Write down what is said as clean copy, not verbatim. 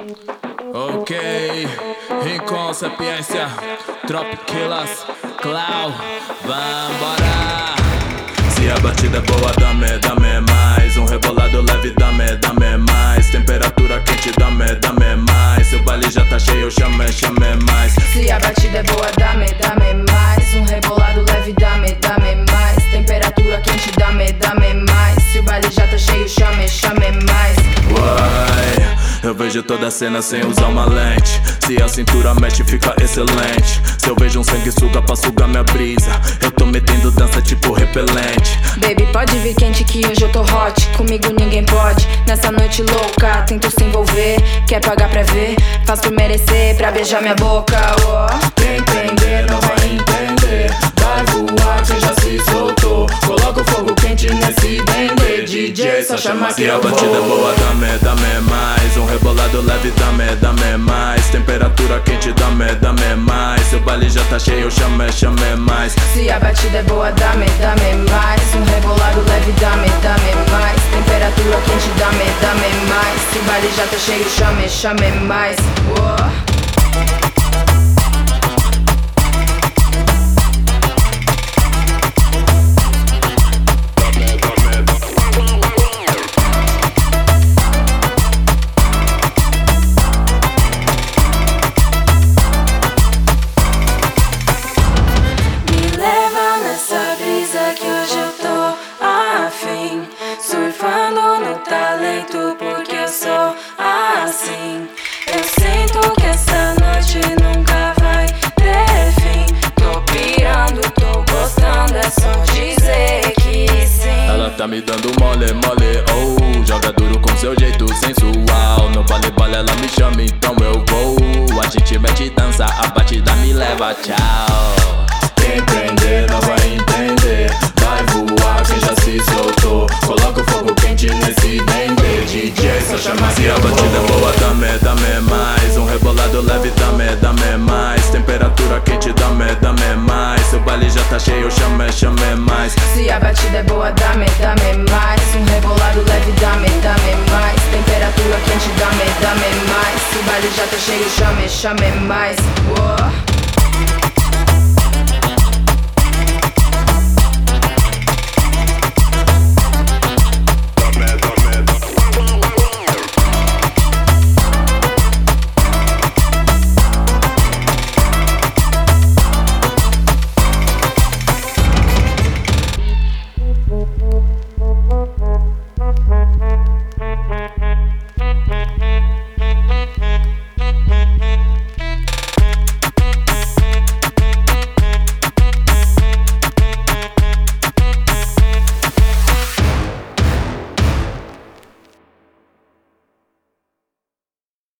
Ok, Rincon, Sapiência, Tropiquilas, Clau, vambora. Se a batida é boa, dame mais. Um rebolado leve, dame mais. Temperatura quente, dame mais. Se o baile já tá cheio, chame mais. Se a batida é boa, dame mais. Um rebolado leve, dame mais. Temperatura quente, dame mais. Se o baile já tá cheio, chame mais. Uai, eu vejo toda a cena sem usar uma lente. Se a cintura mexe, fica excelente. Se eu vejo um sanguessuga pra sugar minha brisa, eu tô metendo dança tipo repelente. Baby, pode vir quente que hoje eu tô hot. Comigo ninguém pode, nessa noite louca. Tento se envolver, quer pagar pra ver. Faz por merecer, pra beijar minha boca. Quem entender não vai entender. Vai voar quem já se soltou. Coloca o fogo quente nesse dendê. DJ, só chama que a batida é boa, dame mais. Um rebolado leve, dame mais. Temperatura quente, dame mais. Se o baile já tá cheio, chame mais. Se a batida é boa, dame mais. Um rebolado leve, dame mais. Temperatura quente, dame mais. Se o baile já tá cheio, chame mais. Surfando no talento porque eu sou assim. Eu sinto que essa noite nunca vai ter fim. Tô pirando, tô gostando, é só dizer que sim. Ela tá me dando mole, oh. Joga duro com seu jeito sensual. No vale, ela me chama, então eu vou. A gente mete dança, a batida me leva, tchau. Quem entender não vai entender. Vai voar quem já se soltou. Coloca o fogo quente nesse dendê. DJ, só chama se a batida é boa, dame mais. Um rebolado leve, dame mais. Temperatura quente, dame mais. Se o baile já tá cheio, chame mais. Se a batida é boa, dame mais. Um rebolado leve, dame mais. Temperatura quente, dame mais. Se o baile já tá cheio, chame mais.